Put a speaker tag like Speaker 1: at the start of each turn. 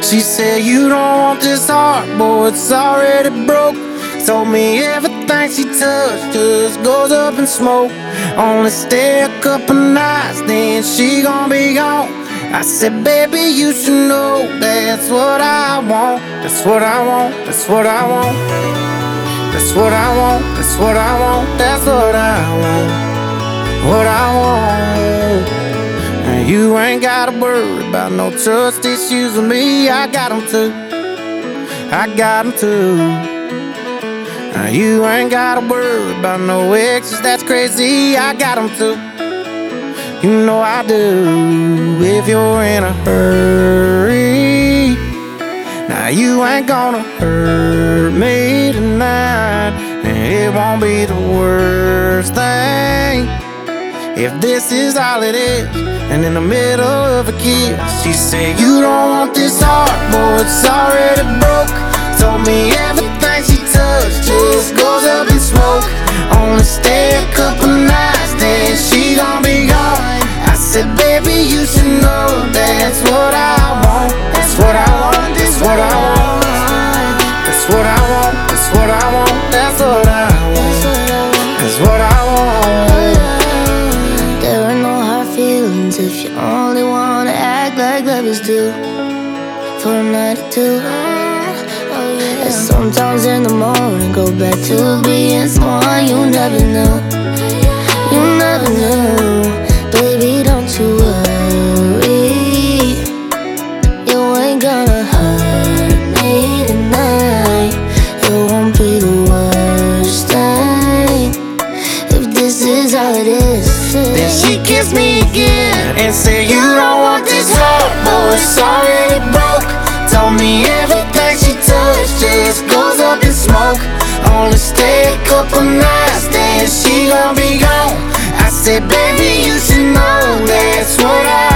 Speaker 1: She said, you don't want this heart, boy, it's already broke. Told me everything she touched just goes up in smoke. Only stay a couple nights, then she gon' be gone. I said, baby, you should know that's what I want. That's what I want, that's what I want. That's what I want, that's what I want. That's what I want, what I want. And you ain't gotta worry about no trust issues with me. I got them too, I got them too. Now you ain't gotta worry about no exes, that's crazy. I got them too, you know I do. If you're in a hurry, now you ain't gonna hurt me tonight. And it won't be the worst thing if this is all it is. And in the middle of a kiss, she said, you don't want this heart, boy, it's already broke. Told me everything she touched just goes up in smoke. Only stay a couple nights, then she gon' be gone. I said, baby, you should know that's what I want. That's what I want, that's what I want. That's what I want, that's what I want. That's what I want, that's what I want.
Speaker 2: There are no hard feelings if you only wanna act like lovers do for a night or two. And sometimes in the morning go back to being someone you never knew. You never knew. Baby, don't you worry, you ain't gonna hurt me tonight. It won't be the worst thing if this is all it is.
Speaker 1: Then she kissed me again and said, you don't want this heart, boy, it's already broke. Told me everything she touched just goes up in smoke. Only stay a couple nights, then she gon' be gone. I said, baby, you should know that's what I